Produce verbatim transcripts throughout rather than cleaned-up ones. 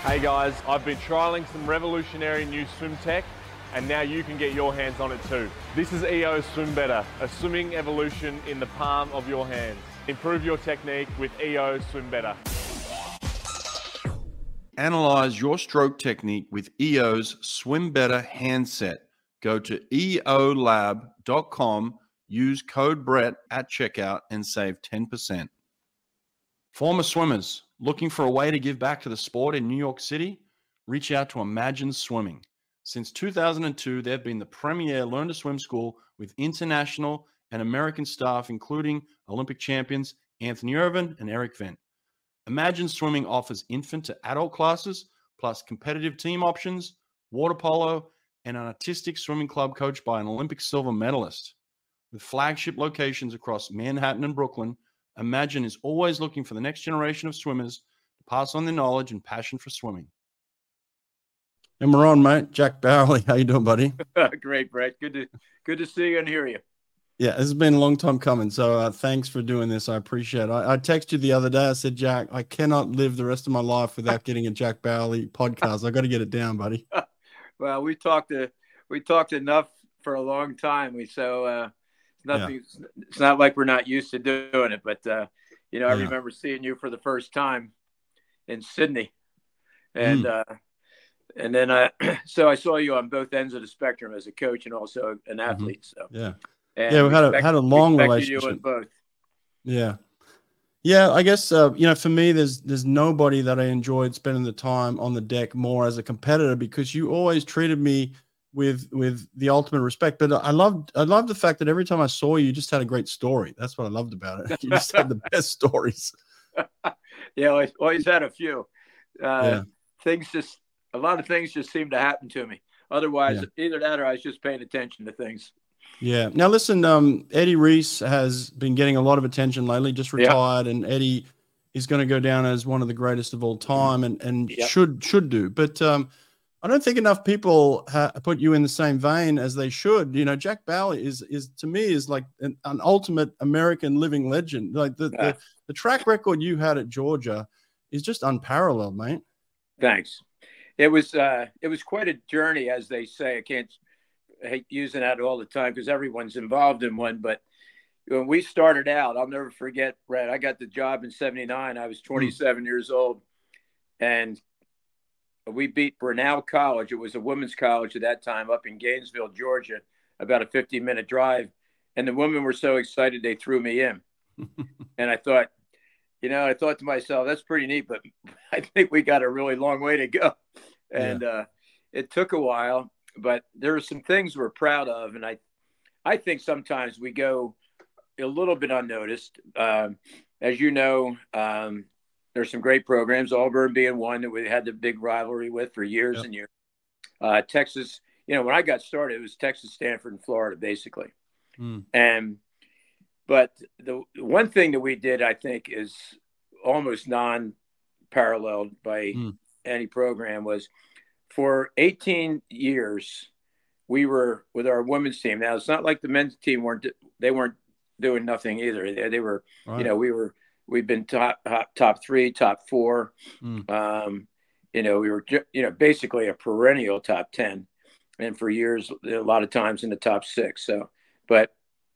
Hey guys, I've been trialling some revolutionary new swim tech, and now you can get your hands on it too. This is E O Swim Better, a swimming evolution in the palm of your hands. Improve your technique with E O Swim Better. Analyze your stroke technique with E O's Swim Better handset. Go to E O lab dot com, use code Brett at checkout, and save ten percent. Former swimmers looking for a way to give back to the sport in New York City? Reach out to Imagine Swimming. Since two thousand two, they've been the premier learn to swim school with international and American staff, including Olympic champions Anthony Irvin and Eric Vent. Imagine Swimming offers infant to adult classes, plus competitive team options, water polo, and an artistic swimming club coached by an Olympic silver medalist. With flagship locations across Manhattan and Brooklyn, Imagine is always looking for the next generation of swimmers to pass on their knowledge and passion for swimming. And we're on, mate. Jack Bowley, how you doing, buddy? Great, Brett. Good to good to see you and hear you. Yeah, this has been a long time coming, so uh, thanks for doing this. I appreciate it. I, I texted you the other day. I said, Jack, I cannot live the rest of my life without getting a Jack Bowley podcast. I got to get it down, buddy. Well, we talked to, we talked enough for a long time. We so uh, nothing. Yeah. It's not like we're not used to doing it, but uh, you know, I yeah. remember seeing you for the first time in Sydney, and mm. uh, and then I so I saw you on both ends of the spectrum as a coach and also an athlete. Mm-hmm. So yeah. And yeah, we had a had a long relationship. Both. Yeah, yeah. I guess uh, you know, for me, there's there's nobody that I enjoyed spending the time on the deck more as a competitor, because you always treated me with with the ultimate respect. But I loved I loved the fact that every time I saw you, you just had a great story. That's what I loved about it. You just had the best stories. Yeah, I always had a few. Uh, yeah. Things just a lot of things just seemed to happen to me. Otherwise, yeah. either that or I was just paying attention to things. Yeah. Now, listen, um, Eddie Reese has been getting a lot of attention lately, just retired, yep. and Eddie is going to go down as one of the greatest of all time, and, and yep. should should do. But um, I don't think enough people ha- put you in the same vein as they should. You know, Jack Bowley is, is to me, is like an, an ultimate American living legend. Like the, yeah. the, the track record you had at Georgia is just unparalleled, mate. Thanks. It was, uh, it was quite a journey, as they say. I can't I hate using that all the time because everyone's involved in one. But when we started out, I'll never forget, Brett, I got the job in seventy-nine. I was twenty-seven mm. years old. And we beat Brenau College. It was a women's college at that time up in Gainesville, Georgia, about a fifteen minute drive. And the women were so excited, they threw me in. And I thought, you know, I thought to myself, that's pretty neat, but I think we got a really long way to go. And yeah. uh, it took a while. But there are some things we're proud of, and I, I think sometimes we go a little bit unnoticed. Um, as you know, um, there's some great programs. Auburn being one that we had the big rivalry with for years yep. and years. Uh, Texas, you know, when I got started, it was Texas, Stanford, and Florida, basically. Mm. And but the one thing that we did, I think, is almost non-paralleled by mm. any program was. For eighteen years, we were with our women's team. Now, it's not like the men's team weren't, they weren't doing nothing either. They, they were, right. you know, we were, we've been top, top, top three, top four. Mm. Um, you know, we were, you know, basically a perennial top ten. And for years, a lot of times in the top six. So, but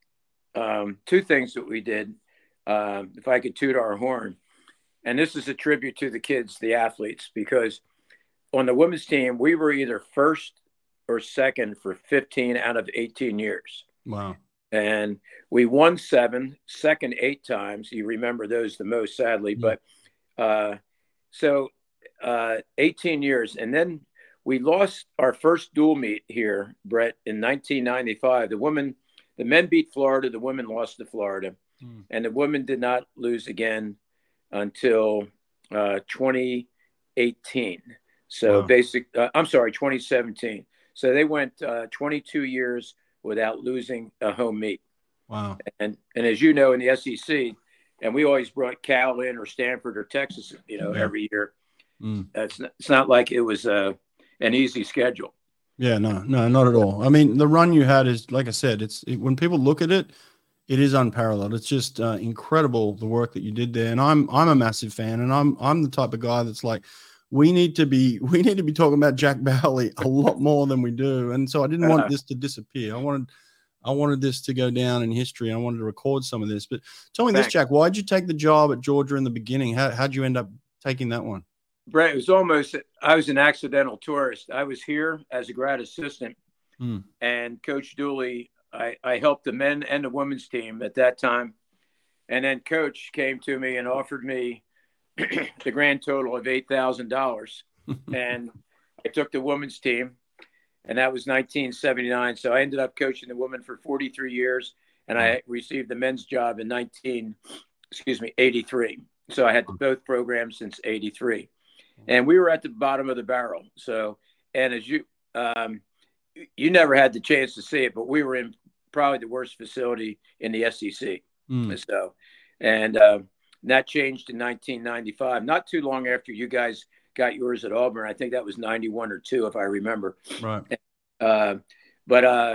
um, two things that we did, um, if I could toot our horn, and this is a tribute to the kids, the athletes, because on the women's team, we were either first or second for fifteen out of eighteen years. Wow. And we won seven, second eight times. You remember those the most, sadly. Yeah. But uh, so uh, eighteen years. And then we lost our first dual meet here, Brett, in nineteen ninety-five. The women, the men beat Florida. The women lost to Florida. Hmm. And the women did not lose again until uh, twenty eighteen. So wow. basic, uh, I'm sorry, twenty seventeen. So they went uh, twenty-two years without losing a home meet. Wow. And and as you know, in the S E C, and we always brought Cal in or Stanford or Texas, you know, yeah. every year. Mm. It's not, it's not like it was uh, an easy schedule. Yeah, no, no, not at all. I mean, the run you had is, like I said, it's it, when people look at it, it is unparalleled. It's just uh, incredible the work that you did there, and I'm I'm a massive fan, and I'm I'm the type of guy that's like, we need to be we need to be talking about Jack Bowley a lot more than we do. And so I didn't want this to disappear. I wanted I wanted this to go down in history. I wanted to record some of this. But tell me Thanks. this, Jack, why did you take the job at Georgia in the beginning? How how'd you end up taking that one? Brett, it was almost, I was an accidental tourist. I was here as a grad assistant, mm. and Coach Dooley, I, I helped the men and the women's team at that time. And then Coach came to me and offered me the grand total of eight thousand dollars. And I took the women's team, and that was nineteen seventy-nine. So I ended up coaching the women for forty-three years, and I received the men's job in nineteen, excuse me, eighty-three. So I had both programs since eighty-three. And we were at the bottom of the barrel. So, and as you, um, you never had the chance to see it, but we were in probably the worst facility in the S E C. Mm. So, and uh, that changed in nineteen ninety-five, not too long after you guys got yours at Auburn. I think that was ninety-one or two, if I remember. Right. Uh, but, uh,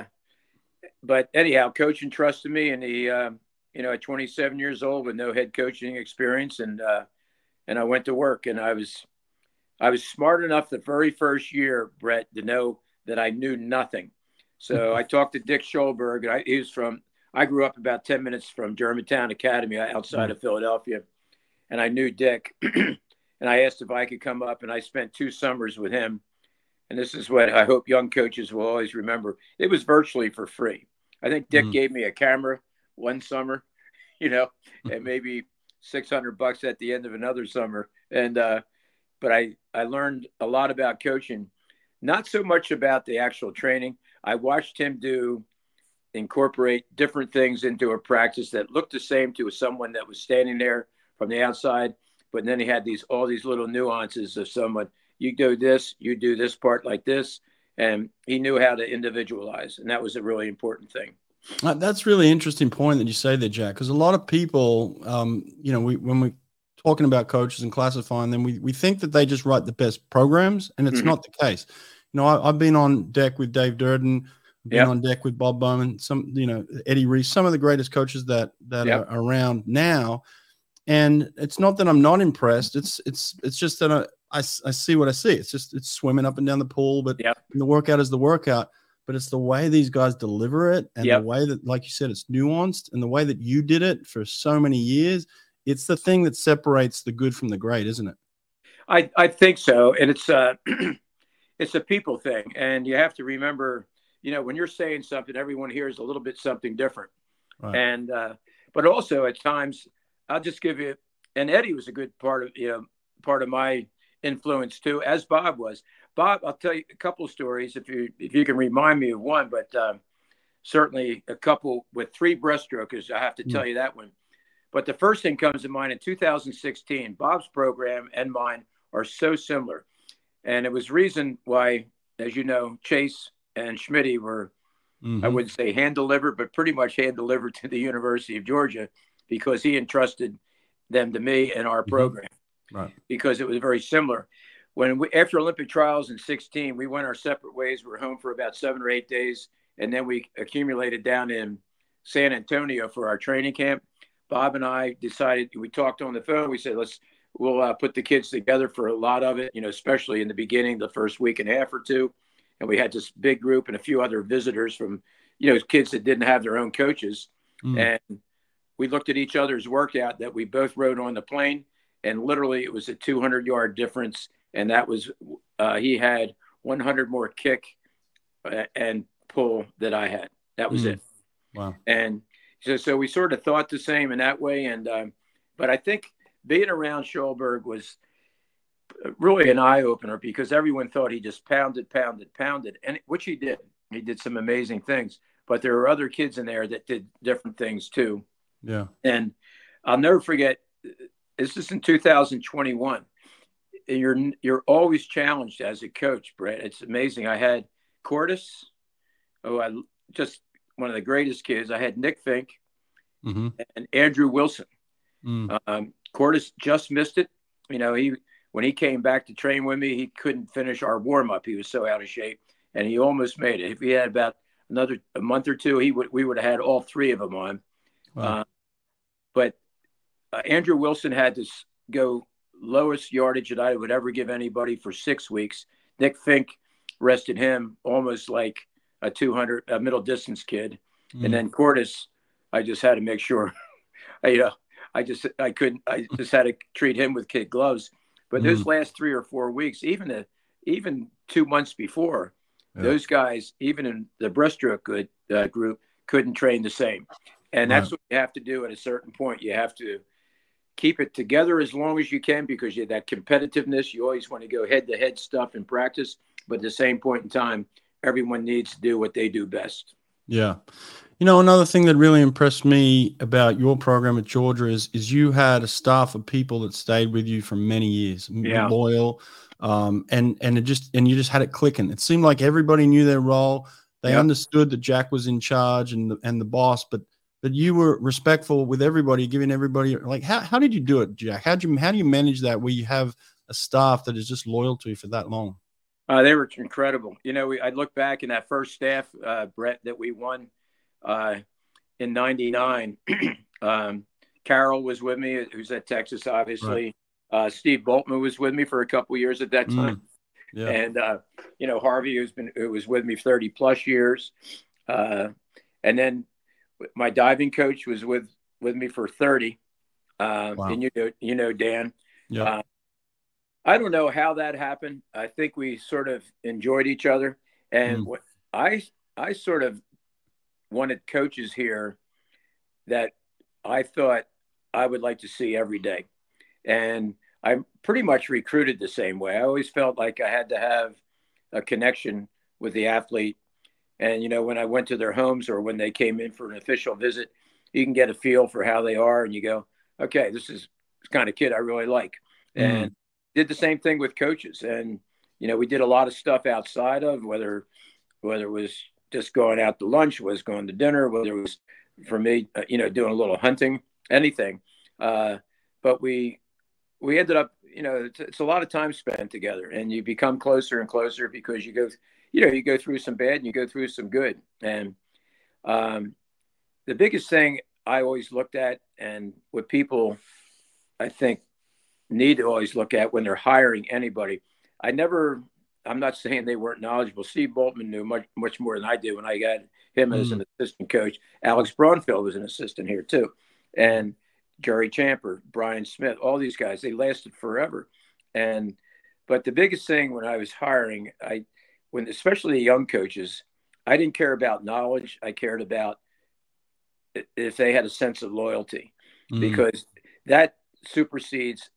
but anyhow, Coach entrusted me, and he, uh, you know, at twenty-seven years old with no head coaching experience, and uh, and I went to work, and I was. I was smart enough the very first year, Brett, to know that I knew nothing. So I talked to Dick Schulberg. I, he was from, I grew up about ten minutes from Germantown Academy outside of Philadelphia. And I knew Dick. And I asked if I could come up, and I spent two summers with him. And this is what I hope young coaches will always remember. It was virtually for free. I think Dick mm. gave me a camera one summer, you know, and maybe six hundred bucks at the end of another summer. And, uh, But I, I learned a lot about coaching, not so much about the actual training. I watched him do, incorporate different things into a practice that looked the same to someone that was standing there from the outside. But then he had these, all these little nuances of someone, you do this, you do this part like this. And he knew how to individualize. And that was a really important thing. That's really interesting point that you say there, Jack, because a lot of people, um, you know, we, when we, talking about coaches and classifying them, we, we think that they just write the best programs, and it's mm-hmm. not the case. You know, I, I've been on deck with Dave Durden, been yep. on deck with Bob Bowman, some, you know, Eddie Reese, some of the greatest coaches that that yep. are around now. And it's not that I'm not impressed. It's it's it's just that I, I, I see what I see. It's just it's swimming up and down the pool, but yep. the workout is the workout. But it's the way these guys deliver it, and yep. the way that, like you said, it's nuanced, and the way that you did it for so many years. It's the thing that separates the good from the great, isn't it? I, I think so. And it's uh, it's a people thing. And you have to remember, you know, when you're saying something, everyone hears a little bit something different. Right. And uh, but also at times, I'll just give you, and Eddie was a good part of, you know, part of my influence too, as Bob was. Bob, I'll tell you a couple of stories if you if you can remind me of one, but um, certainly a couple with three breaststrokers. I have to tell mm. you that one. But the first thing comes to mind in two thousand sixteen, Bob's program and mine are so similar. And it was reason why, as you know, Chase and Schmitty were, mm-hmm. I wouldn't say hand delivered, but pretty much hand delivered to the University of Georgia, because he entrusted them to me and our mm-hmm. program, right. because it was very similar. When we, after Olympic trials in sixteen, we went our separate ways. We were home for about seven or eight days. And then we accumulated down in San Antonio for our training camp. Bob and I decided, we talked on the phone. We said, let's, we'll uh, put the kids together for a lot of it, you know, especially in the beginning, the first week and a half or two. And we had this big group and a few other visitors from, you know, kids that didn't have their own coaches. Mm. And we looked at each other's workout that we both rode on the plane. And literally it was a two hundred yard difference. And that was, uh, he had one hundred more kick and pull that I had. That was mm. it. Wow. And So, so we sort of thought the same in that way. And, um, but I think being around Schulberg was really an eye opener, because everyone thought he just pounded, pounded, pounded, and which he did. He did some amazing things, but there were other kids in there that did different things too. Yeah. And I'll never forget, this is in two thousand twenty-one. You're, you're always challenged as a coach, Brett. It's amazing. I had Cordis. Oh, I just, one of the greatest kids. I had Nick Fink mm-hmm. and Andrew Wilson. Mm. Um, Cordis just missed it. You know, he when he came back to train with me, he couldn't finish our warm up. He was so out of shape, and he almost made it. If he had about another a month or two, he would we would have had all three of them on. Wow. Uh, but uh, Andrew Wilson had to go lowest yardage that I would ever give anybody for six weeks. Nick Fink rested him almost like a two hundred, a middle distance kid. Mm. And then Cortis, I just had to make sure, you know, I just, I couldn't, I just had to treat him with kid gloves. But mm. those last three or four weeks, even the, even two months before, yeah. those guys, even in the breaststroke good uh, group, couldn't train the same. And that's right. what you have to do at a certain point. You have to keep it together as long as you can, because you have that competitiveness. You always want to go head to head stuff in practice, but at the same point in time, everyone needs to do what they do best. Yeah. You know, another thing that really impressed me about your program at Georgia is, is you had a staff of people that stayed with you for many years, yeah. loyal, um, and, and it just, and you just had it clicking. It seemed like everybody knew their role. They yep. understood that Jack was in charge and the, and the boss, but that you were respectful with everybody, giving everybody, like, how, how did you do it, Jack? How do you, how do you manage that where you have a staff that is just loyal to you for that long? Uh, they were incredible. You know, we, I look back in that first staff, uh, Brett, that we won uh, in ninety-nine. um, Carol was with me, who's at Texas, obviously. Right. Uh, Steve Boltman was with me for a couple of years at that time. Mm. Yeah. And, uh, you know, Harvey, who's been, who was with me thirty plus years. Uh, and then my diving coach was with, with me for thirty. Uh, wow. And you know, you know, Dan, yeah. uh, I don't know how that happened. I think we sort of enjoyed each other. And mm. what I, I sort of wanted coaches here that I thought I would like to see every day. And I pretty much recruited the same way. I always felt like I had to have a connection with the athlete. And, you know, when I went to their homes or when they came in for an official visit, you can get a feel for how they are. And you go, okay, this is the kind of kid I really like. Mm. And did the same thing with coaches. And, you know, we did a lot of stuff outside of whether, whether it was just going out to lunch, was going to dinner, whether it was for me, uh, you know, doing a little hunting, anything. Uh, but we, we ended up, you know, it's, it's a lot of time spent together, and you become closer and closer because you go, you know, you go through some bad and you go through some good. And um, the biggest thing I always looked at, and what people, I think, need to always look at when they're hiring anybody. I never, I'm not saying they weren't knowledgeable. Steve Boltman knew much, much more than I did when I got him mm. as an assistant coach. Alex Braunfeld was an assistant here too. And Jerry Champer, Brian Smith, all these guys, they lasted forever. And, but the biggest thing when I was hiring, I, when, especially the young coaches, I didn't care about knowledge. I cared about if they had a sense of loyalty, mm. because that supersedes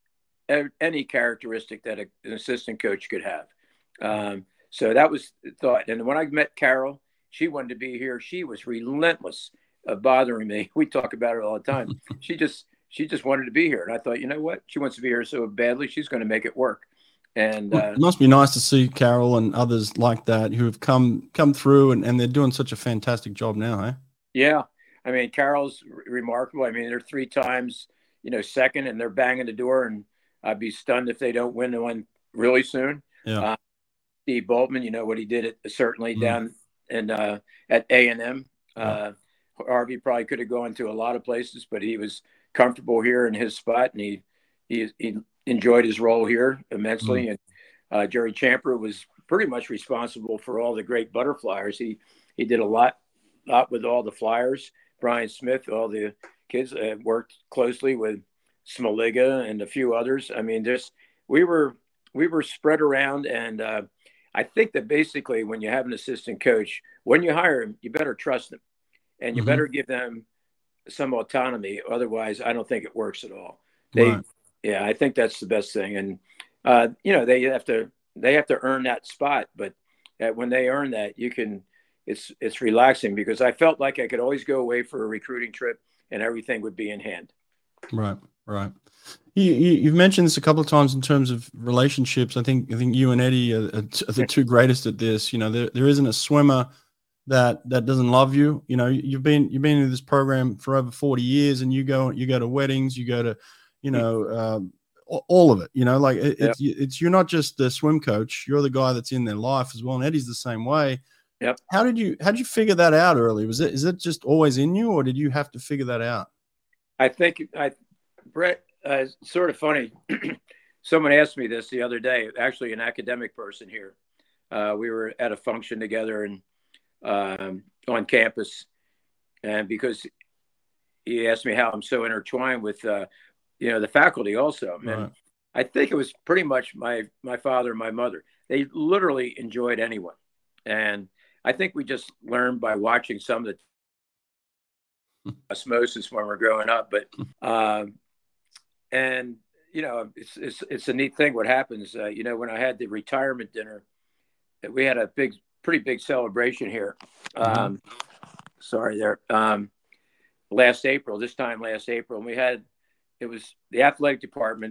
any characteristic that a, an assistant coach could have. Um, so that was the thought. And when I met Carol, she wanted to be here. She was relentless of bothering me. We talk about it all the time. she just, she just wanted to be here. And I thought, you know what? She wants to be here so badly. She's going to make it work. And uh, it must be nice to see Carol and others like that who have come, come through and, and they're doing such a fantastic job now. Eh? Yeah. I mean, Carol's remarkable. I mean, they're three times, you know, second, and they're banging the door, and I'd be stunned if they don't win the one really soon. Yeah. Uh, Steve Boltman, you know what he did it certainly mm. down in uh, at A and M. Uh, yeah. Harvey probably could have gone to a lot of places, but he was comfortable here in his spot, and he he, he enjoyed his role here immensely. Mm. And uh, Jerry Champer was pretty much responsible for all the great butterflyers. He he did a lot lot with all the flyers. Brian Smith, all the kids, uh, worked closely with Smoliga and a few others. I mean, just we were we were spread around, and uh, I think that basically when you have an assistant coach, when you hire him, you better trust them, and you mm-hmm. better give them some autonomy. Otherwise, I don't think it works at all. They, right. yeah, I think that's the best thing, and uh, you know, they have to they have to earn that spot. But uh, when they earn that, you can. It's it's relaxing, because I felt like I could always go away for a recruiting trip and everything would be in hand. Right, right. You, you, you've mentioned this a couple of times in terms of relationships. I think I think you and Eddie are, are the two greatest at this. You know, there there isn't a swimmer that that doesn't love you. You know, you've been you've been in this program for over forty years, and you go you go to weddings, you go to, you know, um, all of it. You know, like it, yep. it's it's you're not just the swim coach; you're the guy that's in their life as well. And Eddie's the same way. Yep. How did you how did you figure that out early? Was it is it just always in you, or did you have to figure that out? I think I, Brett, uh, it's sort of funny. someone asked me this the other day, actually an academic person here. Uh, we were at a function together and um, on campus. And because he asked me how I'm so intertwined with, uh, you know, the faculty also. Right. And I think it was pretty much my, my father and my mother. They literally enjoyed anyone. And I think we just learned by watching some of the osmosis when we're growing up. But, um, and, you know, it's, it's, it's a neat thing what happens. Uh, you know, when I had the retirement dinner, we had a big, pretty big celebration here. Um, mm-hmm. Sorry there. Um, last April, this time last April, and we had, it was the athletic department.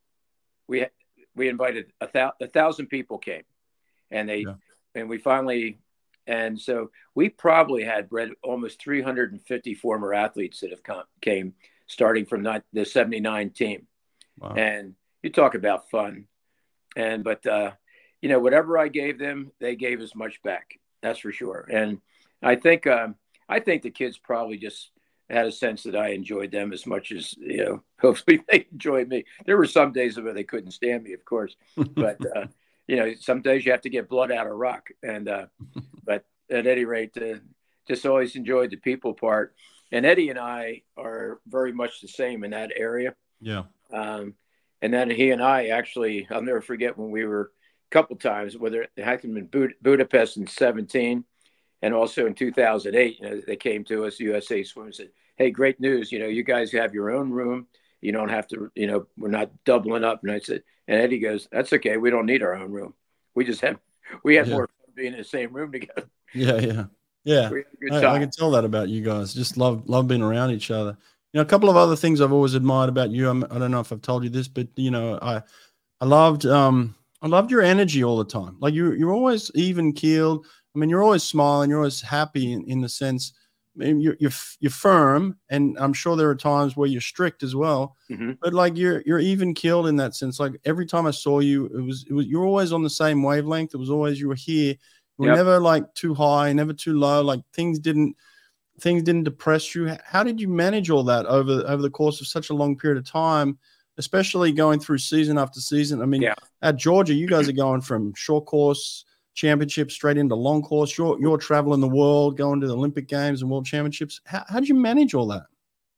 We, we invited a, thou- a thousand people came and they, yeah. and we finally, and so we probably had bred almost three hundred fifty former athletes that have come, came starting from not, the seventy-nine team. Wow. And you talk about fun. And, but, uh, you know, whatever I gave them, they gave as much back. That's for sure. And I think, um, I think the kids probably just had a sense that I enjoyed them as much as, you know, hopefully they enjoyed me. There were some days where they couldn't stand me, of course, but, uh, you know, some days you have to get blood out of rock. And, uh, but at any rate, uh, just always enjoyed the people part. And Eddie and I are very much the same in that area. Yeah. Um, and then he and I actually, I'll never forget when we were a couple times, whether it happened in Bud- Budapest in seventeen and also in two thousand eight, you know, they came to us, U S A Swim, and said, hey, great news. You know, you guys have your own room. You don't have to, you know, we're not doubling up. And I said, and Eddie goes, that's okay. We don't need our own room. We just have, we had yeah. more fun being in the same room together. Yeah. Yeah. Yeah. I, I can tell that about you guys. Just love, love being around each other. You know, a couple of other things I've always admired about you. I'm, I don't know if I've told you this, but you know, I, I loved, um, I loved your energy all the time. Like you, you're always even keeled. I mean, you're always smiling. You're always happy in, in the sense, I mean, you're, you're, you're firm, and I'm sure there are times where you're strict as well, mm-hmm. but like you're, you're even keeled in that sense. Like every time I saw you, it was, it was, you're always on the same wavelength. It was always, you were here. You were yep. never like too high, never too low. Like things didn't, things didn't depress you. How did you manage all that over, over the course of such a long period of time, especially going through season after season? I mean, yeah. at Georgia, you guys are going from short course championship straight into long course. You're, you're traveling the world, going to the Olympic Games and World Championships. How, how did you manage all that?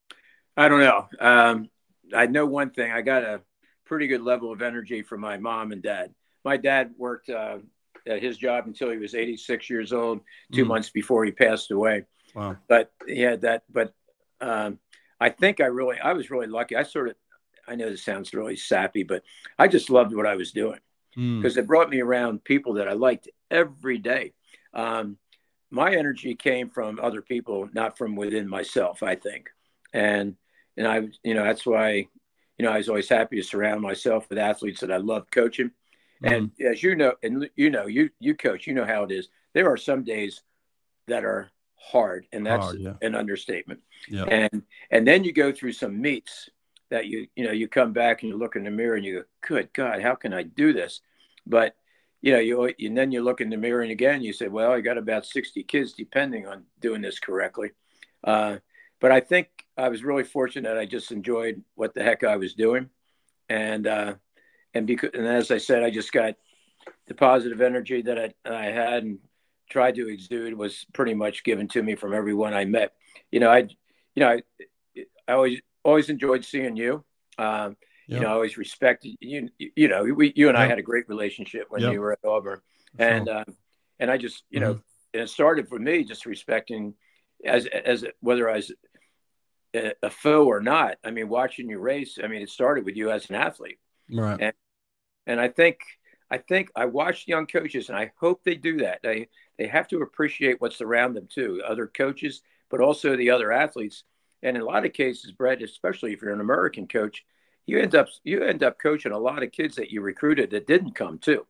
I don't know. Um, I know one thing. I got a pretty good level of energy from my mom and dad. My dad worked uh, at his job until he was eighty-six years old, two mm. months before he passed away. Wow. But he had that. But um, I think I really, I was really lucky. I sort of, I know this sounds really sappy, but I just loved what I was doing because mm. it brought me around people that I liked every day. Um, my energy came from other people, not from within myself, I think. And, and I, you know, that's why, you know, I was always happy to surround myself with athletes that I loved coaching. Mm. And as you know, and you know, you, you coach, you know how it is. There are some days that are hard, and that's hard, yeah. an understatement. Yeah. And, and then you go through some meets that you, you know, you come back and you look in the mirror and you go, good God, how can I do this? But, you know, you, and then you look in the mirror and again, you say, well, I got about sixty kids depending on doing this correctly. Uh, but I think I was really fortunate. I just enjoyed what the heck I was doing. And, uh, and because, and as I said, I just got the positive energy that I, I had and tried to exude was pretty much given to me from everyone I met. You know, I, you know, I, I always, always enjoyed seeing you. Um, yep. You know, I always respected you. You know, we, you and yep. I had a great relationship when yep. you were at Auburn, and sure. uh, and I just, you mm-hmm. know, and it started for me just respecting, as as whether I was a, a foe or not. I mean, watching you race. I mean, it started with you as an athlete, right? And and I think I think I watch young coaches, and I hope they do that. They they have to appreciate what's around them too, other coaches, but also the other athletes. And in a lot of cases, Brett, especially if you're an American coach, you end up you end up coaching a lot of kids that you recruited that didn't come too.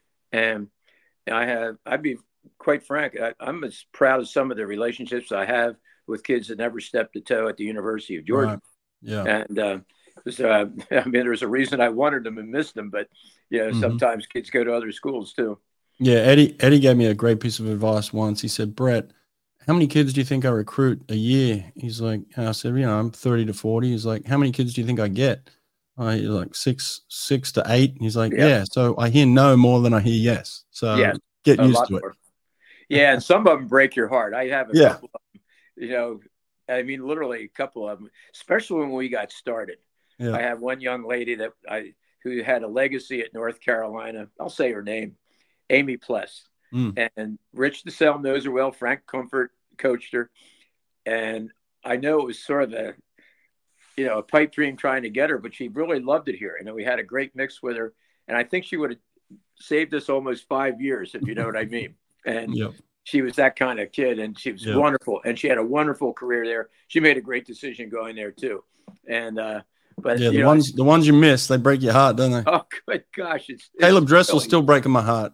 And I have I'd be quite frank, I, I'm as proud of some of the relationships I have with kids that never stepped a toe at the University of Georgia. Right. Yeah. And uh, so, uh, I mean, there's a reason I wanted them and missed them, but you know, mm-hmm. sometimes kids go to other schools too. Yeah, Eddie Eddie gave me a great piece of advice once. He said, Brett, how many kids do you think I recruit a year? He's like, and I said, you know, I'm thirty to forty. He's like, how many kids do you think I get? Uh, he's like six, six to eight. He's like, Yep. yeah. So I hear no more than I hear yes. So Yes, get a used lot to it. more. Yeah, and some of them break your heart. I have a Yeah. couple of them, you know, I mean, literally a couple of them, especially when we got started. Yeah. I have one young lady that I who had a legacy at North Carolina. I'll say her name, Amy Pless. Mm. And Rich DeSalle knows her well. Frank Comfort coached her. And I know it was sort of a, you know, a pipe dream trying to get her, but she really loved it here. And we had a great mix with her. And I think she would have saved us almost five years, if you know what I mean. And Yep. she was that kind of kid, and she was Yep. wonderful. And she had a wonderful career there. She made a great decision going there too. And, uh, but yeah, the you know, ones the ones you miss, they break your heart, don't they? oh, good gosh. It's, it's Caleb Dressel's silly. still breaking my heart.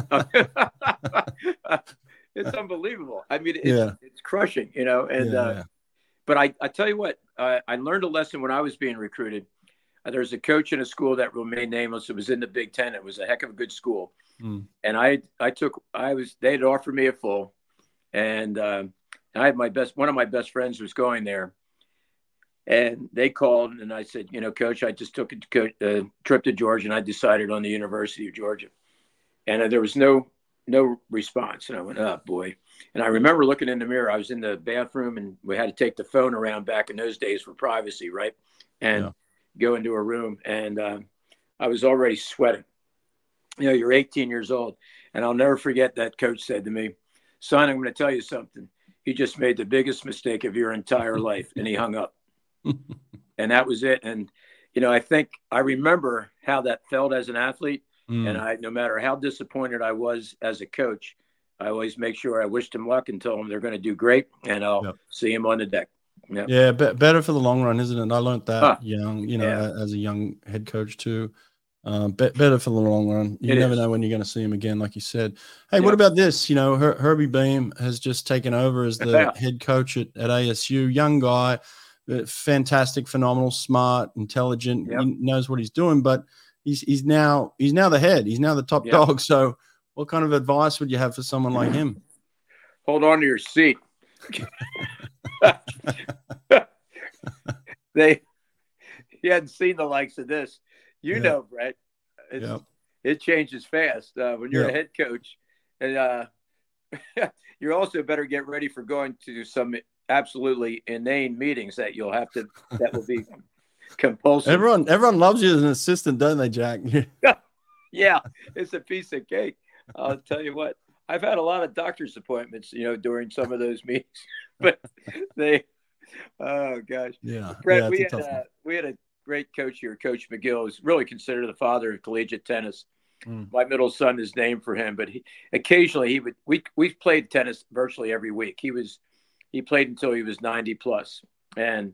It's unbelievable. I mean, it's, Yeah. it's crushing, you know, and, Yeah, uh, yeah. but I, I tell you what, uh, I learned a lesson when I was being recruited. Uh, there's a coach in a school that remained nameless. It was in the Big Ten. It was a heck of a good school. Mm. And I, I took, I was, they had offered me a full, and uh, I had my best, one of my best friends was going there. And they called, and I said, you know, Coach, I just took a co- uh, trip to Georgia, and I decided on the University of Georgia. And uh, there was no no response. And I went, oh, boy. And I remember looking in the mirror. I was in the bathroom, and we had to take the phone around back in those days for privacy, right? And Yeah. go into a room. And uh, I was already sweating. You know, you're eighteen years old. And I'll never forget that coach said to me, son, I'm going to tell you something. You just made the biggest mistake of your entire life. And he hung up. And that was it. And, you know, I think I remember how that felt as an athlete. Mm. And I, no matter how disappointed I was as a coach, I always make sure I wished them luck and told them they're going to do great. And I'll Yep. see them on the deck. Yep. Yeah, be- better for the long run, isn't it? I learned that Huh. young, you know, Yeah. a- as a young head coach too. Um, be- better for the long run. You It never is. know when you're going to see him again, like you said. Hey, Yep. what about this? You know, Her- Herbie Beam has just taken over as the Yeah. head coach at, at A S U. Young guy, uh, fantastic, phenomenal, smart, intelligent. Yep. He knows what he's doing, but he's he's now he's now the head. He's now the top Yep. dog. So, what kind of advice would you have for someone like him? Hold on to your seat. They, he hadn't seen the likes of this. You Yeah. know, Brett, it's, Yep. it changes fast uh, when you're Yep. a head coach. And uh, you also better get ready for going to some absolutely inane meetings that you'll have to, that will be compulsive. Everyone everyone loves you as an assistant, don't they, Jack? Yeah, it's a piece of cake. I'll tell you what, I've had a lot of doctor's appointments, you know, during some of those meetings, but they, oh gosh. Yeah. Brett, yeah, we it's a had tough a, one. we had a great coach here, Coach McGill, who's really considered the father of collegiate tennis. Mm. My middle son is named for him, but he occasionally he would we we played tennis virtually every week. He was he played until he was ninety plus, and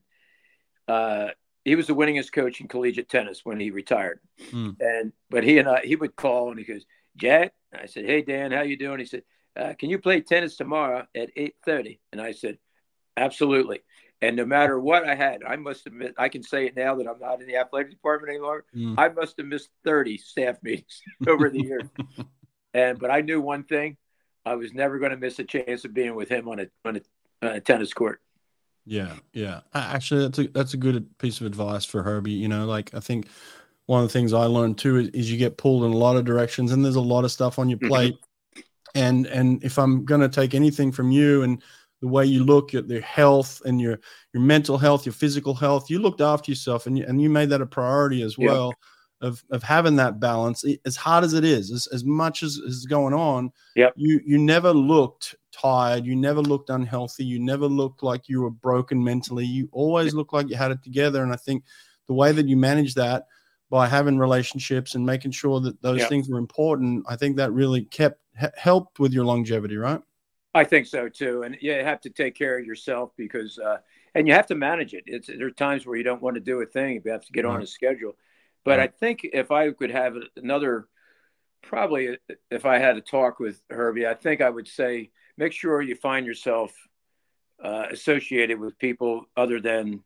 uh, he was the winningest coach in collegiate tennis when he retired. Mm. And but he and I he would call and he goes, Jack. I said, hey Dan, how you doing? He said, uh, can you play tennis tomorrow at eight thirty? And I said, absolutely. And no matter what I had, I must have missed, I can say it now that I'm not in the athletic department any longer. Mm. I must have missed thirty staff meetings over the years. And, but I knew one thing, I was never going to miss a chance of being with him on a, on a, on a tennis court. Yeah, yeah. A- Actually, that's a that's a good piece of advice for Herbie. You know, like I think one of the things I learned too is, is you get pulled in a lot of directions, and there's a lot of stuff on your plate. Mm-hmm. And and if I'm going to take anything from you and the way you look at your health and your your mental health, your physical health, you looked after yourself, and you, and you made that a priority as well. Yep. Of, of having that balance, as hard as it is, as, as much as is going on, yep. you you never looked tired, you never looked unhealthy, you never looked like you were broken mentally. You always looked like you had it together. And I think the way that you manage that by having relationships and making sure that those yep. things were important, I think that really kept helped with your longevity, right? I think so too. And you have to take care of yourself because, uh, and you have to manage it. It's there are times where you don't want to do a thing, you have to get right. on a schedule. But I think if I could have another, probably if I had a talk with Herbie, I think I would say, make sure you find yourself uh, associated with people other than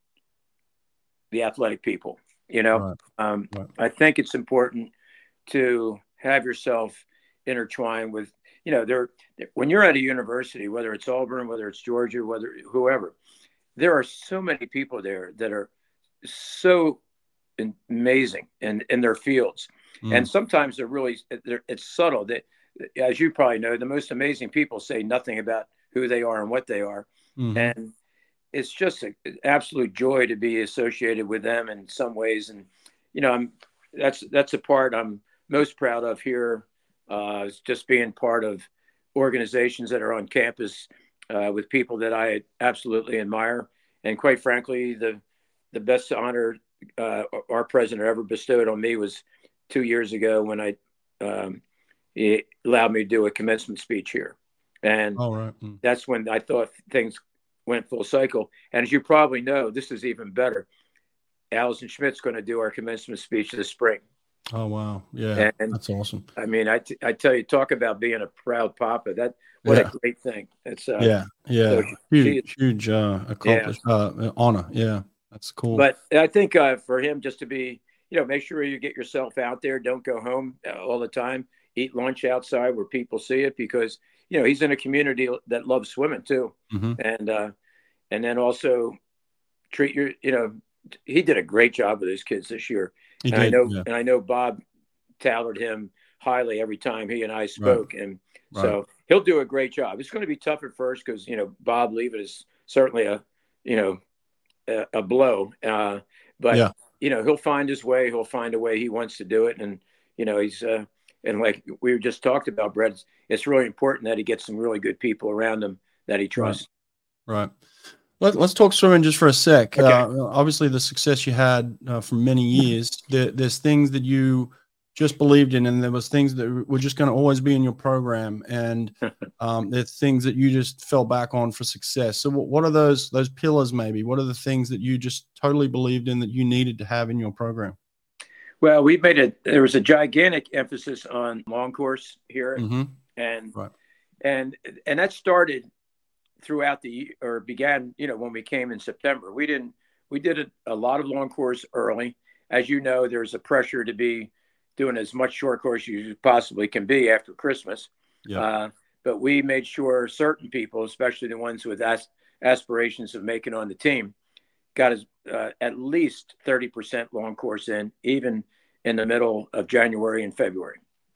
the athletic people. You know, right. Um, right. I think it's important to have yourself intertwined with, you know, there, when you're at a university, whether it's Auburn, whether it's Georgia, whether whoever, there are so many people there that are so amazing in, in their fields. Mm. And sometimes they're really, they're, it's subtle. That, as you probably know, the most amazing people say nothing about who they are and what they are. Mm-hmm. And it's just an absolute joy to be associated with them in some ways. And, you know, I'm, that's, that's a part I'm most proud of here. Uh, is just being part of organizations that are on campus uh, with people that I absolutely admire. And quite frankly, the, the best honor uh, our president ever bestowed on me was two years ago when I, um, he allowed me to do a commencement speech here. And All right. mm. that's when I thought things went full cycle. And as you probably know, this is even better. Allison Schmidt's going to do our commencement speech this spring. Oh, wow. Yeah, and, that's awesome. I mean, I, t- I tell you, talk about being a proud papa. That What yeah. a great thing. It's uh, Yeah, yeah. So huge, she, huge uh, accomplished yeah. uh, honor. Yeah, that's cool. But I think uh, for him just to be, you know, make sure you get yourself out there. Don't go home all the time. Eat lunch outside where people see it, because, you know, he's in a community that loves swimming too. Mm-hmm. And, uh, and then also treat your, you know, he did a great job with his kids this year. He and did, I know, yeah. and I know Bob touted him highly every time he and I spoke. Right. And right. so he'll do a great job. It's going to be tough at first because, you know, Bob leaving is certainly a, you know, a, a blow. Uh, but, yeah. you know, he'll find his way. He'll find a way he wants to do it. And, you know, he's, uh, and like we just talked about, Brett, it's, it's really important that he gets some really good people around him that he trusts. Right. right. Let, let's talk swimming just for a sec. Okay. Uh, obviously, the success you had uh, for many years, there, there's things that you just believed in, and there was things that were just going to always be in your program, and um, there's things that you just fell back on for success. So what, what are those those pillars maybe? What are the things that you just totally believed in that you needed to have in your program? Well, we made it. There was a gigantic emphasis on long course here, mm-hmm. and right. and and that started throughout the or began. You know, when we came in September, we didn't. We did a, a lot of long course early. As you know, there's a pressure to be doing as much short course as you possibly can be after Christmas. Yeah. Uh, but we made sure certain people, especially the ones with as- aspirations of making on the team, got as, uh, at least thirty percent long course in, even in the middle of January and February.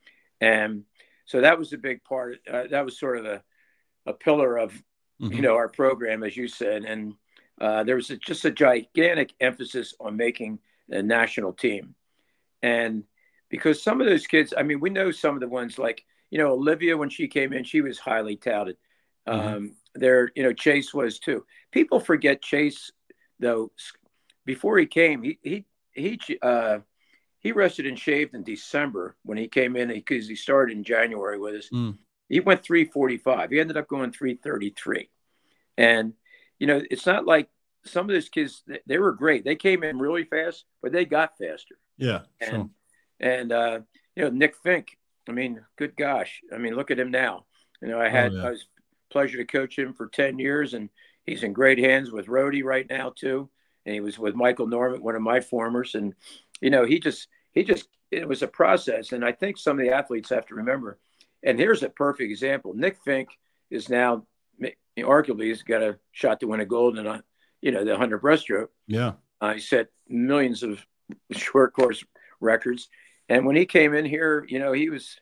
And so that was a big part. Uh, that was sort of a, a pillar of, mm-hmm. you know, our program, as you said. And uh, there was a, just a gigantic emphasis on making a national team. And because some of those kids, I mean, we know some of the ones like, you know, Olivia, when she came in, she was highly touted. Mm-hmm. Um, there, you know, Chase was too. People forget Chase, though. Before he came, he he he uh, he rested and shaved in December when he came in, because he started in January with us. Mm. He went three forty-five. He ended up going three thirty-three. And, you know, it's not like some of those kids, they were great. They came in really fast, but they got faster. Yeah. And, sure. and uh, you know, Nick Fink, I mean, good gosh. I mean, look at him now. You know, I had oh, yeah. I was pleasure to coach him for ten years, and he's in great hands with Rhodey right now too. And he was with Michael Norman, one of my formers. And, you know, he just, he just, it was a process. And I think some of the athletes have to remember, and here's a perfect example. Nick Fink is now, arguably, he's got a shot to win a gold in a, you know, the one hundred breaststroke. Yeah. Uh, he set millions of short course records. And when he came in here, you know, he was,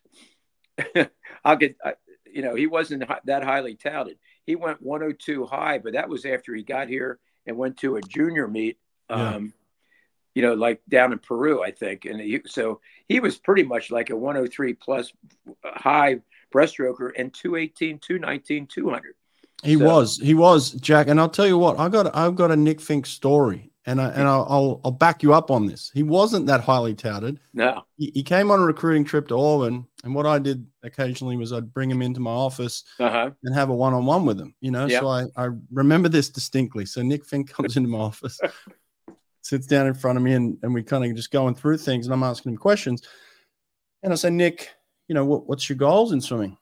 I'll get, I, you know, he wasn't that highly touted. He went one oh two high, but that was after he got here and went to a junior meet, um, yeah. you know, like down in Peru, I think. And he, so he was pretty much like a one oh three plus high breaststroker and two eighteen, two nineteen, two hundred. He so, was, he was, Jack. And I'll tell you what, I got, I've got a Nick Fink story, and I, and I'll, I'll, I'll back you up on this. He wasn't that highly touted. No. He, he came on a recruiting trip to Auburn, and what I did occasionally was I'd bring him into my office uh-huh. and have a one-on-one with him, you know? Yep. So I, I remember this distinctly. So Nick Fink comes into my office, sits down in front of me, and, and we kind of just going through things, and I'm asking him questions. And I say, Nick, you know, what, what's your goals in swimming?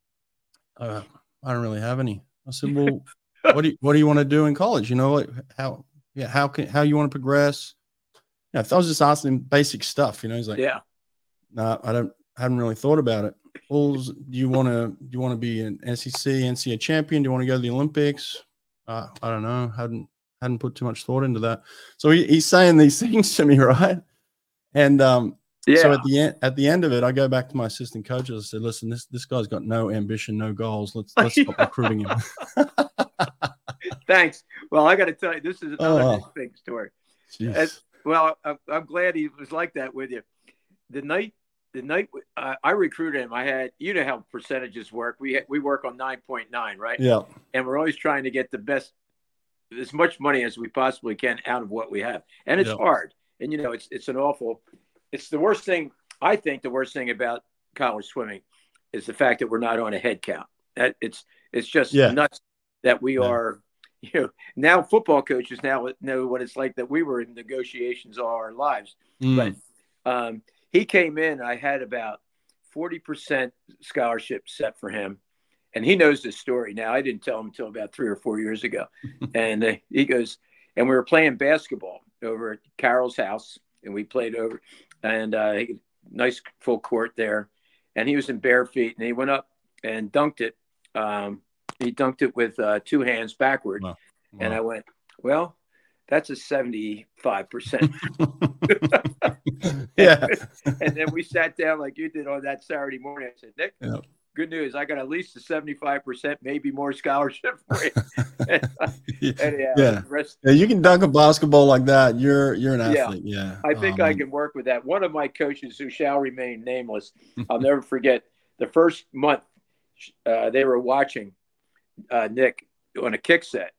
Uh, I don't really have any. I said, well, what do you, what do you want to do in college? You know, like how, yeah, how can, how you want to progress? Yeah. You know, I was just asking him basic stuff, you know, he's like, yeah, no, nah, I don't, I haven't really thought about it. Well, do you want to, do you want to be an S E C, N C A A champion? Do you want to go to the Olympics? Uh, I don't know. Hadn't, hadn't put too much thought into that. So he, he's saying these things to me, right? And um, Yeah. so at the end, at the end of it, I go back to my assistant coaches. I said, "Listen, this this guy's got no ambition, no goals. Let's let's stop recruiting him." Thanks. Well, I got to tell you, this is another Oh. big story. Jeez. As, well, I'm, I'm glad he was like that with you. The night, the night uh, I recruited him, I had, you know how percentages work. We we work on nine point nine, right? Yeah. And we're always trying to get the best, as much money as we possibly can out of what we have, and it's Yep. hard. And you know, it's it's an awful. It's the worst thing. I think the worst thing about college swimming is the fact that we're not on a head count. That it's it's just Yeah. nuts that we Yeah. are. You know, now football coaches now know what it's like that we were in negotiations all our lives. Mm. But um, he came in. I had about forty percent scholarship set for him, and he knows this story now. I didn't tell him until about three or four years ago. And uh, he goes, and we were playing basketball over at Carol's house, and we played over, and uh, nice full court there. And he was in bare feet, and he went up and dunked it. Um, he dunked it with uh, two hands backward. Wow. Wow. And I went, well, that's a seventy-five percent. Yeah. And then we sat down like you did on that Saturday morning. I said, Nick, Yeah. good news. I got at least a seventy-five percent, maybe more scholarship for you. and, uh, anyhow, Yeah. the rest, Yeah, you can dunk a basketball like that. You're you're an Yeah. athlete. Yeah. I think Oh, I man. can work with that. One of my coaches, who shall remain nameless, I'll never forget, the first month uh, they were watching uh, Nick on a kick set,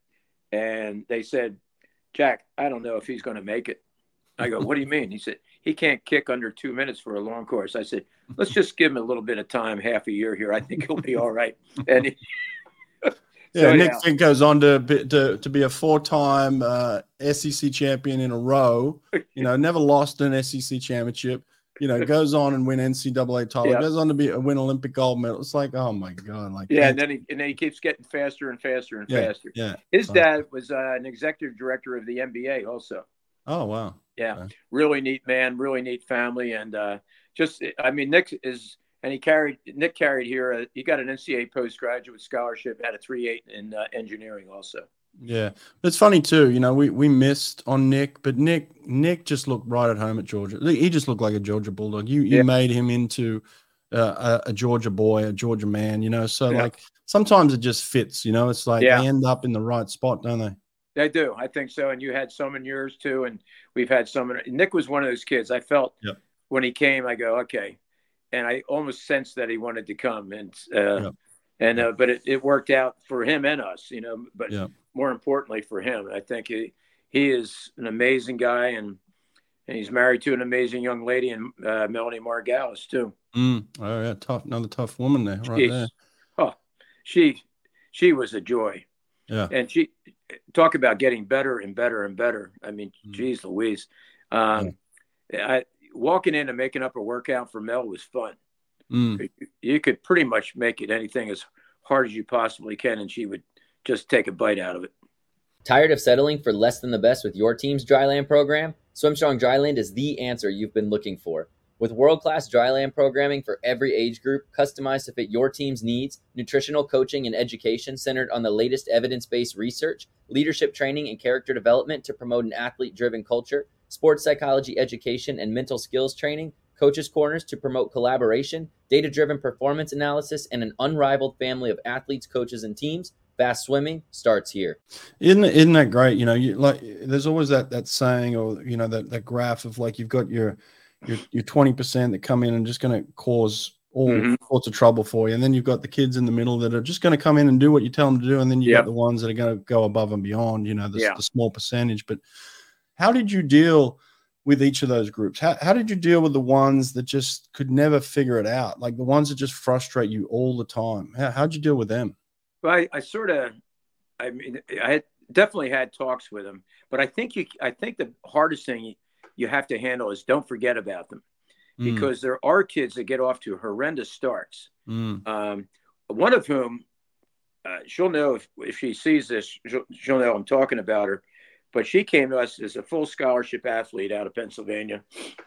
and they said, Jack, I don't know if he's going to make it. I go, what do you mean? He said, he can't kick under two minutes for a long course. I said, let's just give him a little bit of time, half a year here. I think he'll be all right. And he, Yeah, so, Nick yeah. Fink goes on to be, to to be a four-time uh, S E C champion in a row. You know, never lost an S E C championship. You know, goes on and win N C double A title. Yeah. Goes on to be win Olympic gold medal. It's like, oh my god, like Yeah, and then he and then he keeps getting faster and faster and yeah, faster. yeah. His Oh. dad was uh, an executive director of the N B A also. Oh wow. Yeah, Okay. really neat man, really neat family, and uh, just I mean Nick is and he carried Nick carried here. Uh, he got an N C A A postgraduate scholarship, had a three eight in uh, engineering also. Yeah, it's funny too. You know, we we missed on Nick, but Nick Nick just looked right at home at Georgia. He just looked like a Georgia Bulldog. You you Yeah. made him into uh, a, a Georgia boy, a Georgia man. You know, so Yeah. like sometimes it just fits. You know, it's like Yeah. they end up in the right spot, don't they? They do, I think so. And you had some in yours too, and we've had some. In, Nick was one of those kids. I felt Yep. when he came, I go okay, and I almost sensed that he wanted to come, and uh, Yep. and uh, but it, it worked out for him and us, you know. But Yep. more importantly for him, I think he he is an amazing guy, and and he's married to an amazing young lady, and uh, Melanie Margalis too. Mm. Oh yeah, tough. Another tough woman there, right She's- there. Oh, she she was a joy. Yeah. And she talk about getting better and better and better. I mean, Mm. geez Louise. Um, I, walking in and making up a workout for Mel was fun. Mm. You could pretty much make it anything as hard as you possibly can, and she would just take a bite out of it. Tired of settling for less than the best with your team's dryland program? SwimStrong Dryland is the answer you've been looking for. With world-class dryland programming for every age group, customized to fit your team's needs, nutritional coaching and education centered on the latest evidence-based research, leadership training and character development to promote an athlete-driven culture, sports psychology education and mental skills training, coaches' corners to promote collaboration, data-driven performance analysis, and an unrivaled family of athletes, coaches, and teams, Fast Swimming starts here. Isn't isn't that great? You know, you like there's always that that saying, or you know, that that graph of like you've got your your your twenty percent that come in and just going to cause all Mhm. sorts of trouble for you, and then you've got the kids in the middle that are just going to come in and do what you tell them to do, and then you Yep. got the ones that are going to go above and beyond. You know, the, Yeah. the small percentage. But how did you deal with each of those groups? How how did you deal with the ones that just could never figure it out, like the ones that just frustrate you all the time? How how'd you deal with them? Well, I, I sort of, I mean, I had definitely had talks with him, but I think you, I think the hardest thing you have to handle is don't forget about them, Mm, because there are kids that get off to horrendous starts. mm, Um, one of whom, uh, she'll know if, if she sees this, she'll, she'll know I'm talking about her, but she came to us as a full scholarship athlete out of Pennsylvania,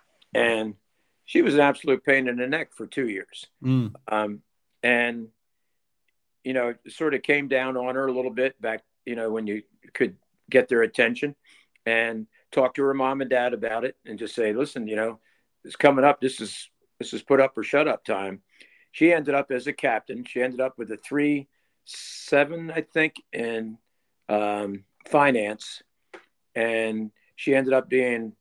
and she was an absolute pain in the neck for two years. mm, Um, and, you know, it sort of came down on her a little bit back, you know, when you could get their attention and talk to her mom and dad about it and just say, listen, you know, it's coming up. This is, this is put up or shut up time. She ended up as a captain. She ended up with a three, seven, I think, in um, finance. And she ended up being,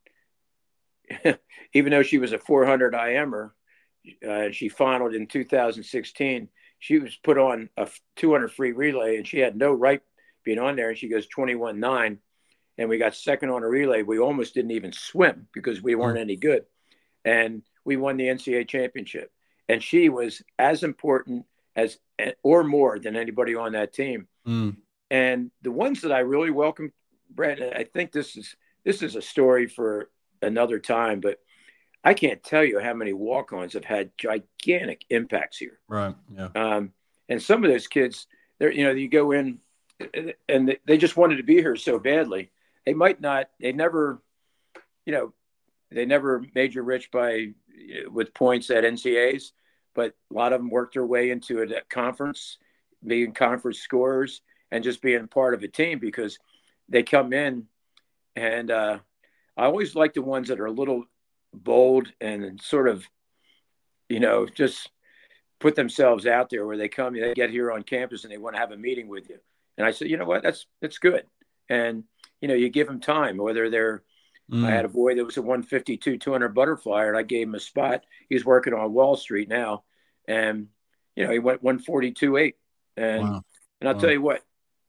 even though she was a four hundred I M-er, uh, she finaled in two thousand sixteen. She was put on a two hundred free relay, and she had no right being on there. And she goes twenty-one nine, and we got second on a relay. We almost didn't even swim because we weren't any good. And we won the N C A A championship. And she was as important as, or more than anybody on that team. Mm. And the ones that I really welcome, Brett, I think this is, this is a story for another time, but I can't tell you how many walk-ons have had gigantic impacts here. Right. Yeah. Um, and some of those kids, they're, you know, you go in and they just wanted to be here so badly. They might not, they never, you know, they never major rich by with points at N C A As, but a lot of them worked their way into a conference, being conference scorers and just being part of a team because they come in. And uh, I always like the ones that are a little bold and sort of, you know, just put themselves out there where they come, they get here on campus and they want to have a meeting with you. And I said, you know what, that's, that's good. And, you know, you give them time, whether they're, mm. I had a boy that was a one fifty-two, two hundred butterfly, and I gave him a spot. He's working on Wall Street now. And, you know, he went one forty-two eight. And, wow. and I'll wow. tell you what,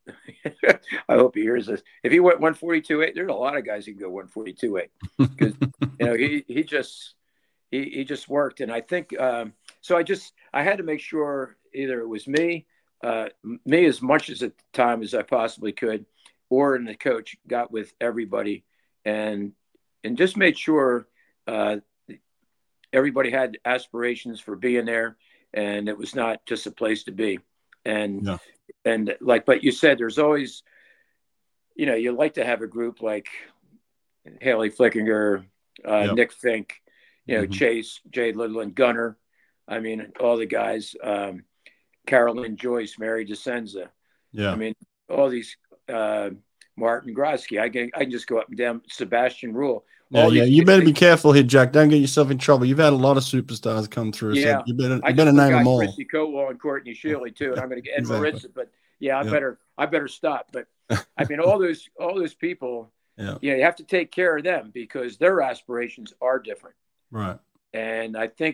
I hope he hears this. If he went one forty-two eight, there's a lot of guys who can go one forty-two eight because, you know, he, he just, he, he just worked. And I think, um, so I just, I had to make sure either it was me, uh, me as much as at the time as I possibly could, or in the coach got with everybody and, and just made sure, uh, everybody had aspirations for being there and it was not just a place to be. And, yeah. and like, but you said, there's always, you know, you like to have a group like Haley Flickinger, uh, yep. Nick Fink, you know, mm-hmm. Chase, Jay Little and Gunner. I mean, all the guys, um, Carolyn Joyce, Mary DeSenza. Yeah. I mean, all these, uh, Martin Grosky. I can, I can just go up and down. Sebastian Rule. Yeah, yeah. You better be careful here, Jack. Don't get yourself in trouble. You've had a lot of superstars come through. Yeah. So you better, you I better name them all. Christy Cowell and Courtney Shealy too. And I'm going to get Ed exactly. Maritza, but yeah, I yep. better, I better stop. But I mean, all those, all those people, yeah. you know, you have to take care of them because their aspirations are different. Right. And I think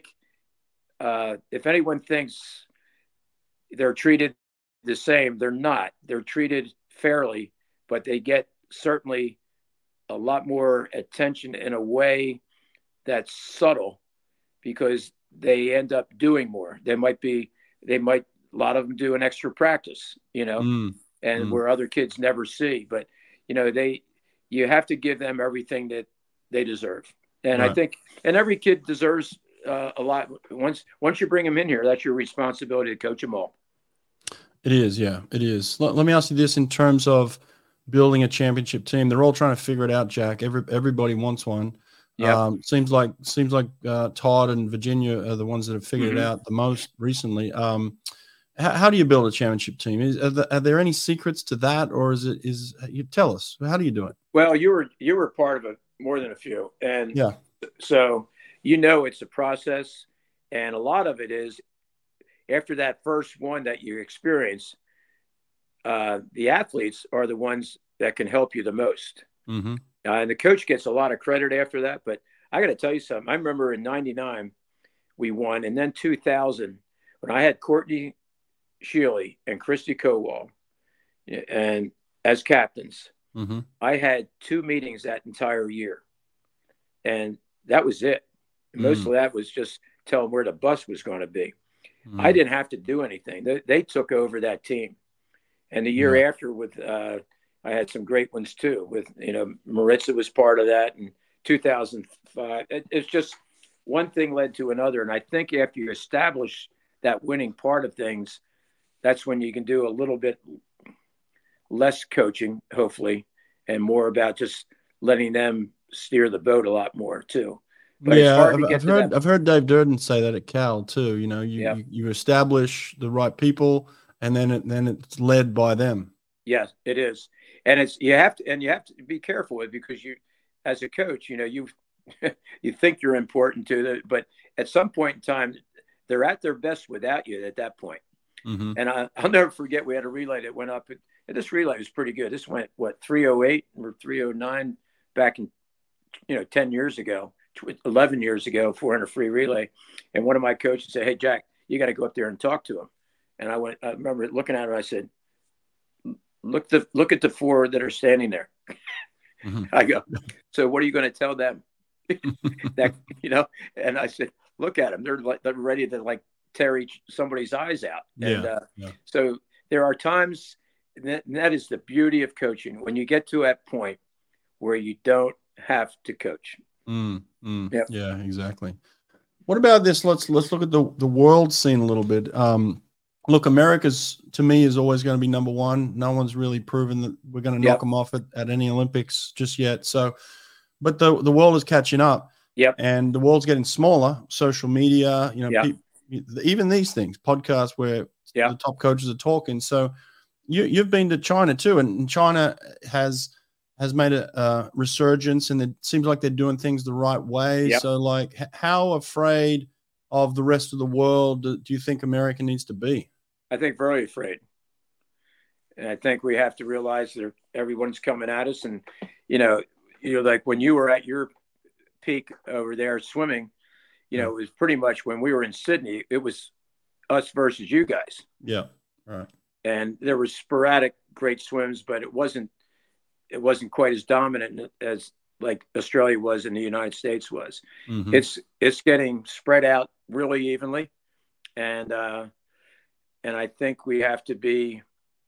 uh, if anyone thinks they're treated the same, they're not. They're treated fairly, but they get certainly a lot more attention in a way that's subtle because they end up doing more. They might be, they might, a lot of them do an extra practice, you know, mm. and mm. where other kids never see, but you know, they, you have to give them everything that they deserve. And right. I think, and every kid deserves uh, a lot. Once, once you bring them in here, that's your responsibility to coach them all. It is. Yeah, it is. Let, let me ask you this in terms of building a championship team. They're all trying to figure it out, Jack. Every, everybody wants one. Yeah. Um, seems like, seems like uh, Todd and Virginia are the ones that have figured mm-hmm. it out the most recently. Um, how, how do you build a championship team? Is, are, there, are there any secrets to that, or is it, is you tell us, how do you do it? Well, you were, you were part of it more than a few. And yeah, so, you know, it's a process. And a lot of it is after that first one that you experience, uh, the athletes are the ones that can help you the most. Mm-hmm. Uh, and the coach gets a lot of credit after that. But I got to tell you something. I remember in ninety-nine, we won. And then two thousand, when I had Courtney Shealy and Christy Cowell and as captains, mm-hmm. I had two meetings that entire year. And that was it. Most mm. of that was just tell them where the bus was going to be. Mm. I didn't have to do anything. They, they took over that team. And the year yeah. after with, uh, I had some great ones too with, you know, Maritza was part of that in two thousand five. It, it's just one thing led to another. And I think after you establish that winning part of things, that's when you can do a little bit less coaching, hopefully, and more about just letting them steer the boat a lot more too. But yeah, it's hard I've, to get I've to heard that. I've heard Dave Durden say that at Cal too. You know, you Yeah. you, you establish the right people, and then it, then it's led by them. Yes, it is. and it's you have to and you have to be careful with, because you, as a coach, you know, you you think you're important to them, but at some point in time, they're at their best without you at that point. Mm-hmm. And I, I'll never forget, we had a relay that went up, and, and this relay was pretty good. This went what three oh eight or three oh nine back in, you know, ten years ago, eleven years ago, four hundred free relay. And one of my coaches said, "Hey, Jack, you got to go up there and talk to him." And I went, I remember looking at him, I said, look, the, look at the four that are standing there. Mm-hmm. I go, "So what are you going to tell them?" That, you know, and I said, "Look at them. They're like, they're ready to like tear each somebody's eyes out." Yeah, and uh, yeah. So there are times, that, and that is the beauty of coaching, when you get to that point where you don't have to coach. Mm, mm, yep. Yeah, exactly. What about this? Let's let's look at the the world scene a little bit. Um, look, America's, to me, is always going to be number one. No one's really proven that we're going to knock yep. them off at, at any Olympics just yet. So, but the the world is catching up. Yep. And the world's getting smaller. Social media, you know, yep. pe- even these things, podcasts where yep. the top coaches are talking. So, you you've been to China too, and China has has made a uh, resurgence, and it seems like they're doing things the right way. Yep. So, like, h- how afraid of the rest of the world do, do you think America needs to be? I think very afraid. And I think we have to realize that everyone's coming at us. And, you know, you know, like when you were at your peak over there swimming, you know, it was pretty much when we were in Sydney, it was us versus you guys. Yeah. Right. And there were sporadic great swims, but it wasn't, it wasn't quite as dominant as like Australia was and the United States was. Mm-hmm. It's, it's getting spread out really evenly. And, uh, and I think we have to be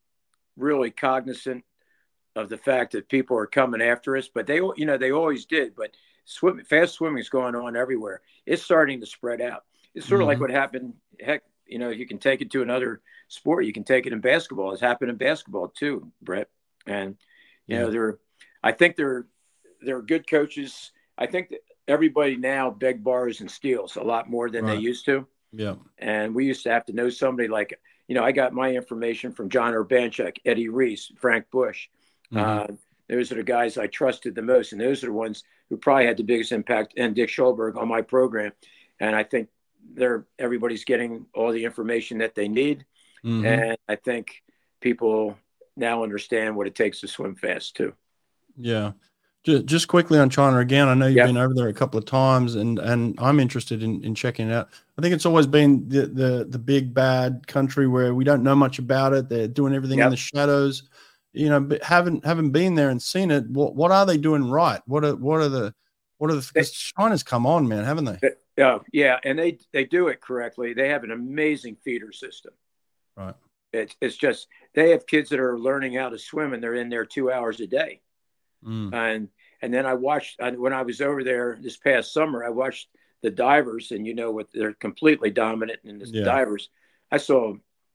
really cognizant of the fact that people are coming after us, but they, you know, they always did, but swim, fast swimming is going on everywhere. It's starting to spread out. It's sort mm-hmm. of like what happened. Heck, you know, you can take it to another sport. You can take it in basketball. It's happened in basketball too, Brett. And, you yeah. know, they're, I think they're, they're good coaches. I think that everybody now beg, borrows, and steals a lot more than right. they used to. Yeah. And we used to have to know somebody like, you know, I got my information from John Urbanchuk, Eddie Reese, Frank Bush. Mm-hmm. Uh, those are the guys I trusted the most. And those are the ones who probably had the biggest impact, and Dick Schulberg on my program. And I think they're, everybody's getting all the information that they need. Mm-hmm. And I think people now understand what it takes to swim fast too. Yeah. Just, just quickly on China again, I know you've yep. been over there a couple of times, and, and I'm interested in, in checking it out. I think it's always been the, the, the big bad country where we don't know much about it. They're doing everything yep. in the shadows, you know, but haven't, haven't been there and seen it. What, what are they doing right? What are, what are the, what are the, because China's come on, man, haven't they? Oh, yeah. And they, they do it correctly. They have an amazing feeder system. Right. It's, it's just, they have kids that are learning how to swim, and they're in there two hours a day. Mm. And and then I watched, when I was over there this past summer, I watched the divers, and you know what, they're completely dominant in the yeah. divers. I saw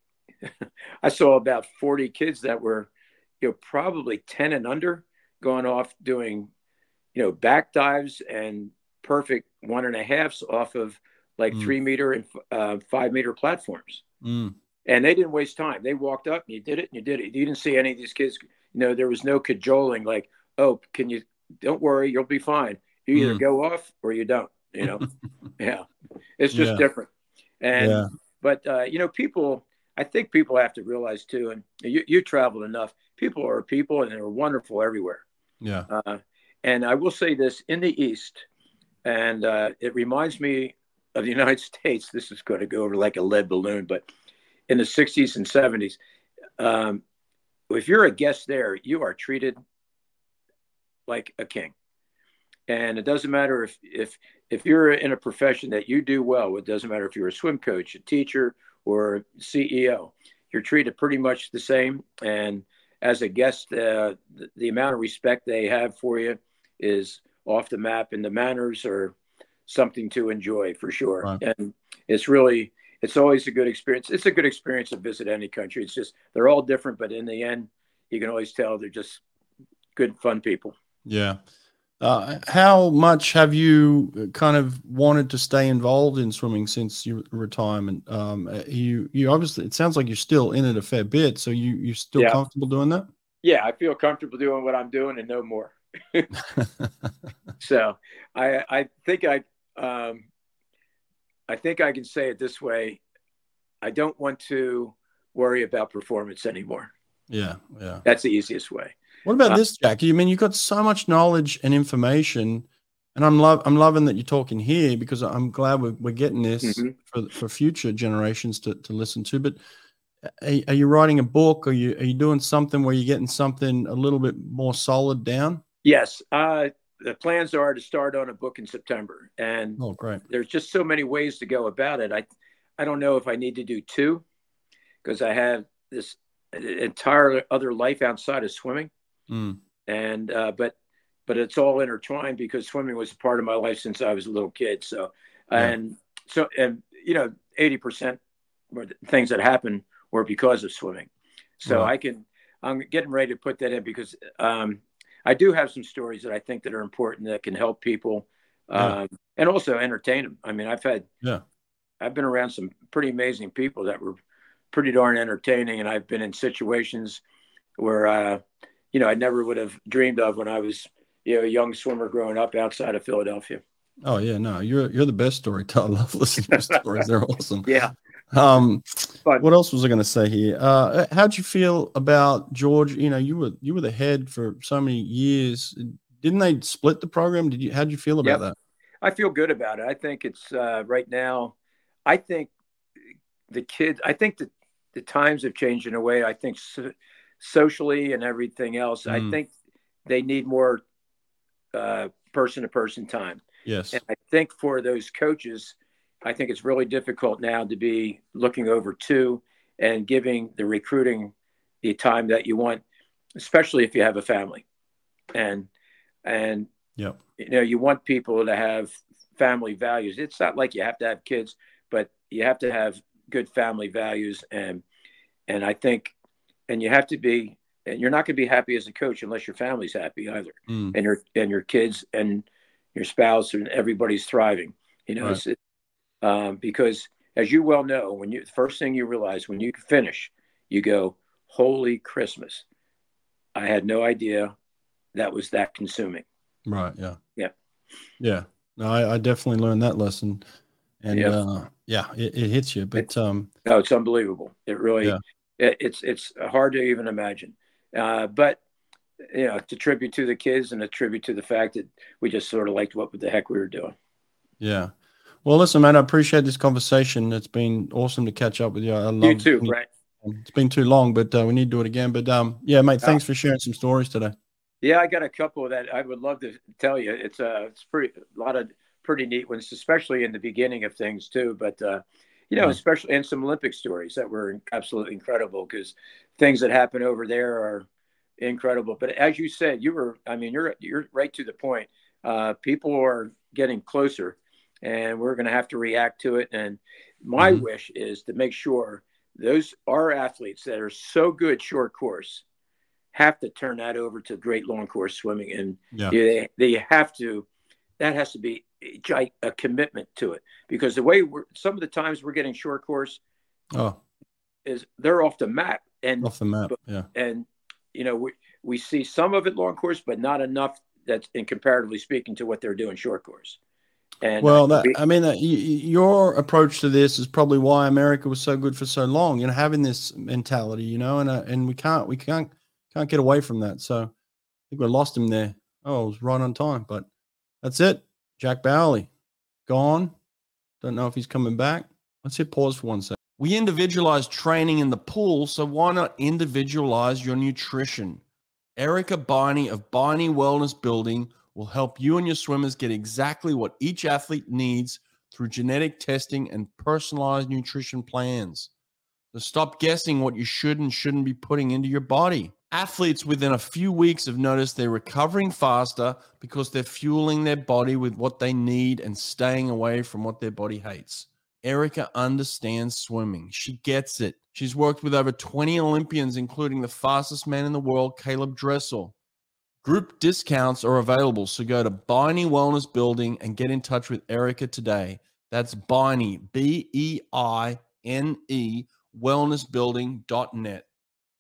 I saw about forty kids that were, you know, probably ten and under, going off doing, you know, back dives and perfect one and a halves off of like mm. three meter and uh, five meter platforms. Mm. And they didn't waste time. They walked up and you did it and you did it. You didn't see any of these kids. You know, there was no cajoling like, "Oh, can you, don't worry, you'll be fine. You either mm. go off or you don't," you know? Yeah. It's just yeah. different. And, yeah. but, uh, you know, people, I think people have to realize too, and you, you traveled enough, people are people, and they're wonderful everywhere. Yeah. Uh, and I will say this, in the East, and uh, it reminds me of the United States. This is going to go over like a lead balloon, but in the sixties and seventies, um, if you're a guest there, you are treated like a king. And it doesn't matter if, if, if you're in a profession that you do well, it doesn't matter if you're a swim coach, a teacher, or a C E O, you're treated pretty much the same. And as a guest, uh, the, the amount of respect they have for you is off the map, and the manners are something to enjoy for sure. Right. And it's really, it's always a good experience. It's a good experience to visit any country. It's just, they're all different, but in the end, you can always tell they're just good, fun people. Yeah. Uh, how much have you kind of wanted to stay involved in swimming since your retirement? Um, you, you obviously, it sounds like you're still in it a fair bit. So you, you're still yeah. comfortable doing that? yeah, I feel comfortable doing what I'm doing and no more. So I, I think I, um, I think I can say it this way. I don't want to worry about performance anymore. Yeah. Yeah. That's the easiest way. What about Uh, this, Jack? You mean you've got so much knowledge and information, and I'm love I'm loving that you're talking here because I'm glad we're, we're getting this Mhm. for for future generations to, to listen to. But are, are you writing a book? Are you are you doing something where you're getting something a little bit more solid down? Yes. Uh, the plans are to start on a book in September, and Oh, great. there's just so many ways to go about it. I, I don't know if I need to do two because I have this entire other life outside of swimming. Mm. And, uh, but, but it's all intertwined because swimming was a part of my life since I was a little kid. So, Yeah. and so, and, you know, eighty percent were the things that happened were because of swimming. So Right. I can, I'm getting ready to put that in because, um, I do have some stories that I think that are important that can help people, Yeah. um, and also entertain them. I mean, I've had, Yeah. I've been around some pretty amazing people that were pretty darn entertaining, and I've been in situations where, uh, you know, I never would have dreamed of when I was, you know, a young swimmer growing up outside of Philadelphia. Oh yeah, no, you're you're the best storyteller. I love listening to your stories. They're awesome. Yeah. Um, But what else was I going to say here? Uh, how'd you feel about George? You know, you were you were the head for so many years. Didn't they split the program? Did you? How'd you feel about Yep. that? I feel good about it. I think it's uh, right now. I think the kids. I think that the times have changed in a way. I think so, socially and everything else. I Mm. think they need more uh, person-to-person time. Yes. And I think for those coaches, I think it's really difficult now to be looking over two and giving the recruiting the time that you want, especially if you have a family. And and Yep. you know, you want people to have family values. It's not like you have to have kids, but you have to have good family values. And and I think, and you have to be, and you're not going to be happy as a coach unless your family's happy either, Mm. and your and your kids and your spouse and everybody's thriving. You know, Right. it's, um, because as you well know, when you the first thing you realize when you finish, you go, "Holy Christmas! I had no idea that was that consuming." Right. Yeah. Yeah. Yeah. No, I, I definitely learned that lesson, and Yeah. uh, yeah, it, it hits you. But um, No, it's unbelievable. It really, Yeah. it, it's it's hard to even imagine. Uh, but you know, it's a tribute to the kids and a tribute to the fact that we just sort of liked what the heck we were doing. yeah. Well, listen, man, I appreciate this conversation. It's been awesome to catch up with you. I love You too, Brent. It's been too long, but uh, we need to do it again. But um, yeah, mate, Uh, thanks for sharing some stories today. Yeah, I got a couple that I would love to tell you. It's uh, it's pretty a lot of pretty neat ones, especially in the beginning of things too. But uh, you know, Yeah. especially and some Olympic stories that were absolutely incredible because things that happen over there are incredible. But as you said, you were, I mean, you're you're right to the point. Uh, people are getting closer, and we're going to have to react to it. And my Mhm. wish is to make sure those our athletes that are so good short course have to turn that over to great long course swimming, and Yeah. they they have to. That has to be a, gi- a commitment to it because the way we're some of the times we're getting short course Oh, is they're off the map, and off the map. but- Yeah. and you know we we see some of it long course, but not enough. That's in comparatively speaking to what they're doing short course. And Well, uh, that we- I mean, that y- y- your approach to this is probably why America was so good for so long. You know, having this mentality, you know, and uh, and we can't we can't can't get away from that. So I think we lost him there. Oh, it was right on time, but that's it. Jack Bowley, gone. Don't know if he's coming back. Let's hit pause for one second. We individualize training in the pool, so why not individualize your nutrition? Erica Biney of Biney Wellness Building will help you and your swimmers get exactly what each athlete needs through genetic testing and personalized nutrition plans. So stop guessing what you should and shouldn't be putting into your body. Athletes within a few weeks have noticed they're recovering faster because they're fueling their body with what they need and staying away from what their body hates. Erica understands swimming. She gets it. She's worked with over twenty Olympians, including the fastest man in the world, Caleb Dressel. Group discounts are available, so go to Biney Wellness Building and get in touch with Erica today. That's Biney, B E I N E, wellness building dot net.